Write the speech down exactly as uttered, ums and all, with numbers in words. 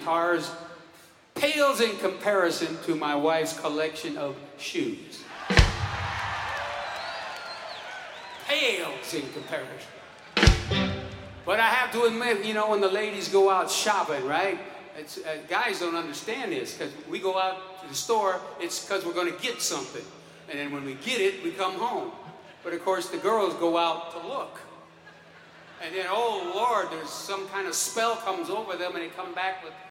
guitars pales in comparison to my wife's collection of shoes. Pales in comparison. But I have to admit, you know, when the ladies go out shopping, right? It's, uh, guys don't understand this, because we go out to the store, it's because we're going to get something. And then when we get it, we come home. But of course, the girls go out to look. And then, oh Lord, there's some kind of spell comes over them, and they come back with